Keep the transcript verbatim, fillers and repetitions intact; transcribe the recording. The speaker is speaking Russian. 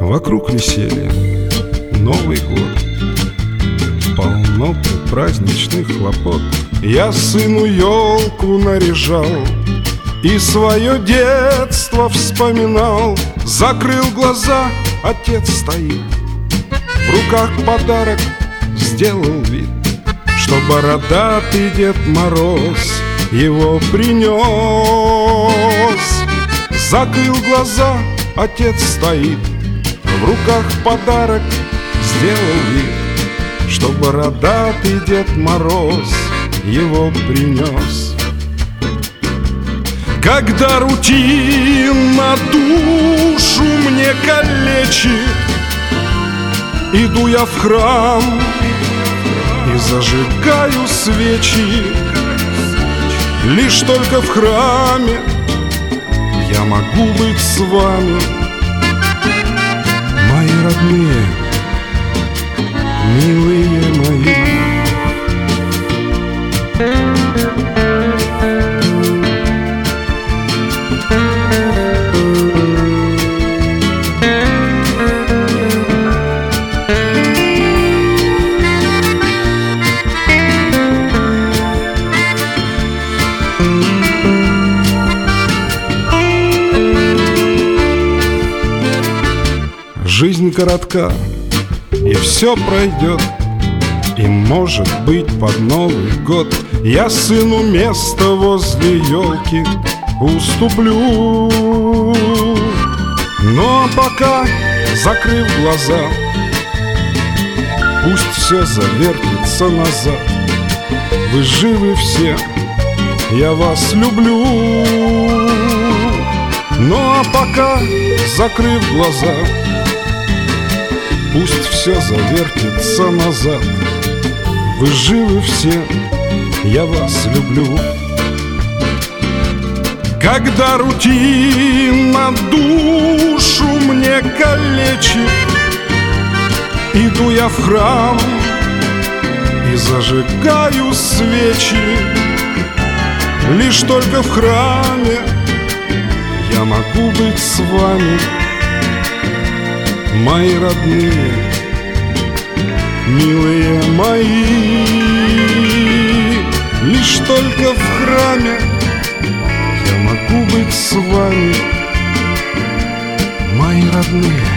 Вокруг веселья, Новый год, полно праздничных хлопот. Я сыну елку наряжал и свое детство вспоминал. Закрыл глаза, отец стоит, в руках подарок, сделал вид, что бородатый Дед Мороз его принес. Закрыл глаза, отец стоит, в руках подарок, сделал вид, что бородатый Дед Мороз его принес. Когда рутина душу мне калечит, иду я в храм и зажигаю свечи. Лишь только в храме я могу быть с вами, мои родные, милые мои. Жизнь коротка, и все пройдет, и, может быть, под Новый год я сыну место возле елки уступлю. Ну а пока, закрыв глаза, пусть все завертится назад. Вы живы все, я вас люблю. Ну а пока, закрыв глаза, пусть все завертится назад. Вы живы все, я вас люблю. Когда рутина душу мне калечит, иду я в храм и зажигаю свечи. Лишь только в храме я могу быть с вами, мои родные, милые мои. Лишь только в храме я могу быть с вами, мои родные.